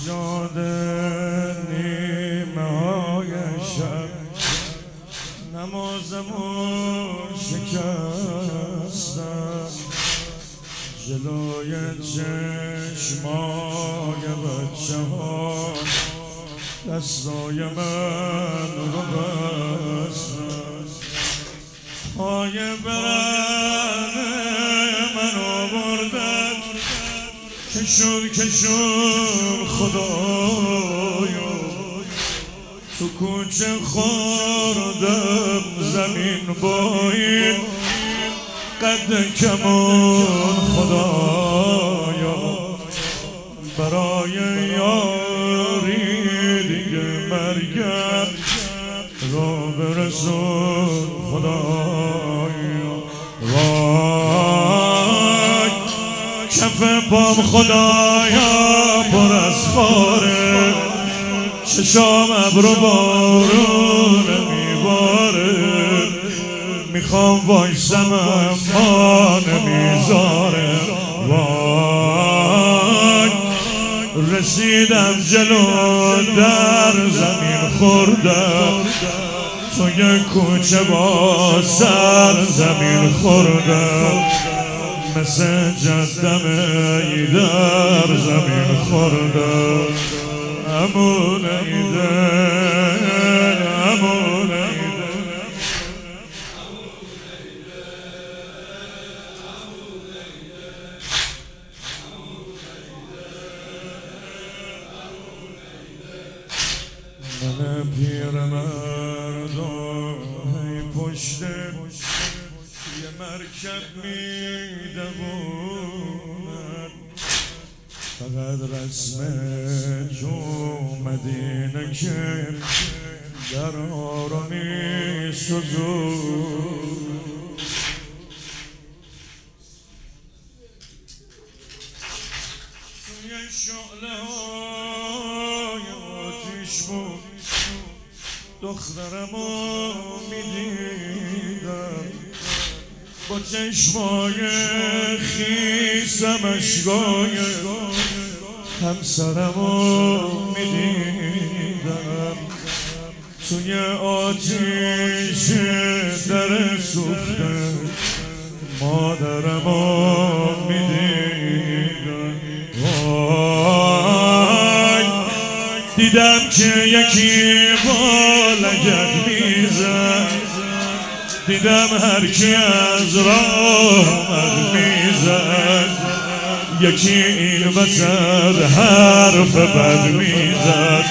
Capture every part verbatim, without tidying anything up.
یاد نیمه های شب نمازمون شکستم جلوی چشمای بچه ها دستای من رو بستم پای برن من آوردن کشون کشون خدایا تو کوچه خوردم زمین باید قد کمون خدایا برای یاری دیگه مرگم رو برسون خدایا وای کف پام خدایا پر از خاره چشام ابرو بارون میباره میخوام وایسم اما نمیذاره وای رسیدم جلو در زمین خوردم توی کوچه با سر زمین خوردم مثل جدم ای در زمین خوردم امون ایده امون ایده من پیر مردم هی پشت یه مرکب میدوونن فقط رسم تو مدینه که درها رو میسوزون توی شعله های آتیش بود دخترمو میدیدم با چشمای خیسم اشکای همسرمو میدیدم توی آتیش در سوخته مادرمو میدیدم وای دیدم که یکی با لگد میزد دیدم هر کی از راه آمد میزد یکی این وسط حرف بد میزد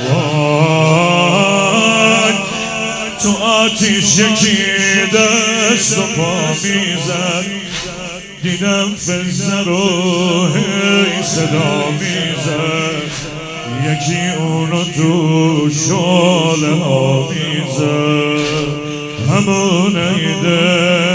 وای تو آتیش یکی دست و پا میزد دیدم فزه رو هی صدا میزد یکی اونو تو شاله ها میزد همون ایده